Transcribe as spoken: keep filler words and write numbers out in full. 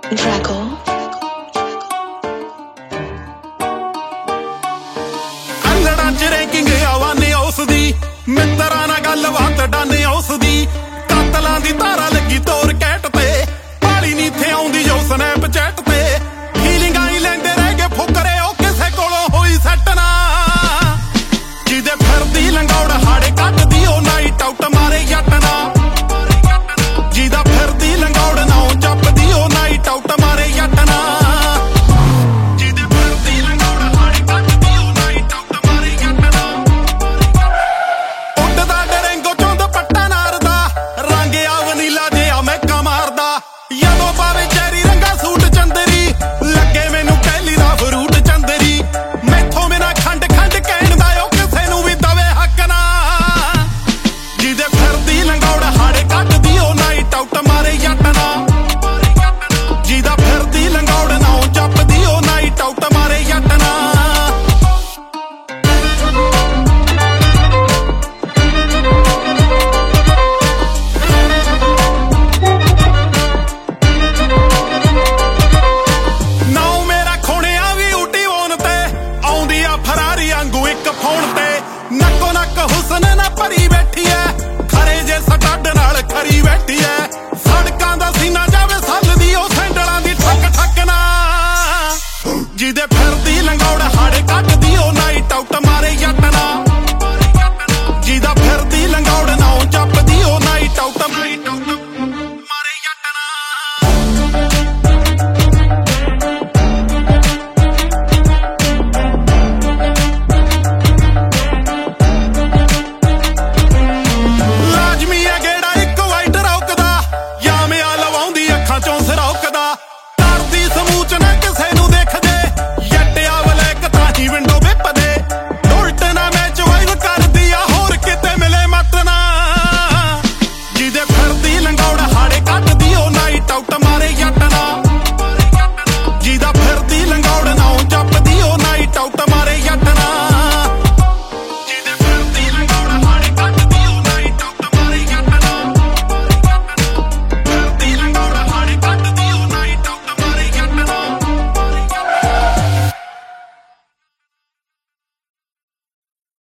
Draco. ਅੰਗੜਾਂ ਚ ranking ਆਵਾਨੇ ਉਸ ਦੀ ਮਿੱਤਰਾਂ ਨਾਲ ਗੱਲਬਾਤ ਡਾਨੇ ਉਸ ਦੀ ਕਾਤਲਾਂ ਦੀ ਧਾਰਾ ਲੱਗੀ ਤੋਰ ਕੈਟ ਤੇ ਪਾਲੀ ਨੀ ਥੇ ਆਉਂਦੀ ਜੋ ਸਨੈਪਚੈਟ ਤੇ ਫੀਲਿੰਗਾਂ ਹੀ ਲੈਂਦੇ ਰਹਿ ਗਏ ਫੁਕਰੇ ਉਹ ਕਿਸੇ ਕੋਲੋਂ ਹੋਈ ਸੈੱਟ ਨਾ ਜਿਹਦੇ ਫਿਰਦੀ ਲੰਗੌੜ ਹਾੜੇ ਕੱਢਦੀ ਉਹ ਨਾਈਟ ਆਊਟ ਮਾਰੇ ਜੱਟ ਨਾ ਜਿਹਦਾ ਫਿਰਦੀ ਲੰਗੌੜ ਨਾ ਉਹ ਜੱਪਦੀ ਉਹ ਨਾਈਟ ਆਊਟ ਮਾਰੇ ਜੱਟ ਨਾ ਜਿਹਦੇ ਫਿਰਦੀ ਲੰਗੌੜ ਹਾੜੇ ਕੱਢਦੀ ਉਹ ਨਾਈਟ ਆਊਟ ਮਾਰੇ ਜੱਟ ਨਾ ਉੱਡਦਾ ਡਰੈਂਗੋ ਚੋਂ ਦੁਪੱਟਾ ਨਾਰਦਾ ਰੰਗ ਆ ਵਨੀਲਾ ਜਿਹਾ ਮਹਿਕਾ ਮਾਰਦਾ ਜਦੋਂ ਪਾਵੇ ਚੈਰੀ ਰੰਗਾ ਸੂਟ ਚੰਦਰੀ ਲੱਗੇ ਮੈਨੂੰ ਪਹਿਲੀ ਦਾ ਫਰੂਟ ਚੰਦਰੀ ਮੈਥੋਂ ਬਿਨਾ ਖੰਡ ਖੰਡ ਕਹਿਣ ਦਾ ਉਹ ਕਿਸੇ ਨੂੰ ਵੀ ਦਵੇ ਹੱਕ ਨਾ ਜਿਹਦੇ ਫਿਰਦੀ ਲੰਗੌੜ ਹਾੜੇ ਕੱਢਦੀ ਉਹ ਨਾਈਟ ਆਊਟ ਮਾਰੇ ਜੱਟ ਨਾ ਜਿਹਦਾ ਫਿਰਦੀ ਲੰਗੌੜ ਨਾ ਉਹ ਜੱਪਦੀ ਉਹ ਨਾਈਟ ਆਊਟ ਮਾਰੇ ਜੱਟ ਨਾ ਨਾਉ ਮੇਰਾ ਖੋਣਿਆ ਵੀ ਉਟੀ ਵੋਨ ਤੇ ਆਉਂਦੀ ਆ ਫਰਾਰੀ ਵਾਂਗੂ ਇੱਕ ਫੋਨ ਤੇ ਨੱਕੋ ਨੱਕ ਹੁਸਨ ਨਾ ਭਰੀ ਬੈਠੀ ਐ ਖਰੇ ਜੇ ਸਟੱਡ ਨਾਲ ਖਰੀ ਬੈਠੀ ਐ ਸੜਕਾਂ ਦਾ ਸੀਨਾ ਜਾਵੇ ਸੱਲਦੀ ਉਹ ਸੈਂਡਲਾਂ ਦੀ ਠੱਕ ਠੱਕ ਨਾ ਜਿਹਦੇ ਫਿਰਦੀ ਲੰਗੌੜ ਹਾੜੇ ਕੱਢਦੀ ਉਹ ਨਾਈਟ ਆਊਟ ਮਾਰੇ ਜੱਟ ਨਾ ਜਿਹਦਾ ਫਿਰਦੀ ਲੰਗੌੜ ਨਾ ਉਹ ਜੱਪਦੀ ਉਹ ਨਾਈਟ ਆਊਟ ਨਾਈਟ ਆਊਟ ਮਾਰੇ ਜੱਟ ਨਾ ਲਾਜ਼ਮੀ ਆ ਗੇੜਾ ਇੱਕ ਵਾਈਟ ਰੌਕਦਾ ਯਾਮਿਆ ਲਵਾਉਂਦੀ ਅੱਖਾਂ ਚੋਂ ਸਿਰੌਕਦਾ ਕਰਦੀ ਸਮੂਚ ਨਾ ਕਿਸੇ ਨੂੰ ਦੇਖਦੇ ਜੱਟਿਆ ਵਲੈਕ ਤਾਂ ਹੀ ਵਿੰਡੋ ਵਿਪਦੇ ਉਲਟ ਨਾ ਮੈਚ ਵਾਈਵ ਕਰਦੀ ਆ ਹੋਰ ਕਿਤੇ ਮਿਲੇ ਮਤ ਨਾ ਜਿਹਦੇ ਫਿਰਦੀ ਲੰਗੌੜ ਹਾੜੇ ਕੱਢਦੀ ਉਹ ਨਾਈਟ ਆਊਟ ਮਾਰੇ ਜੱਟ ਨਾ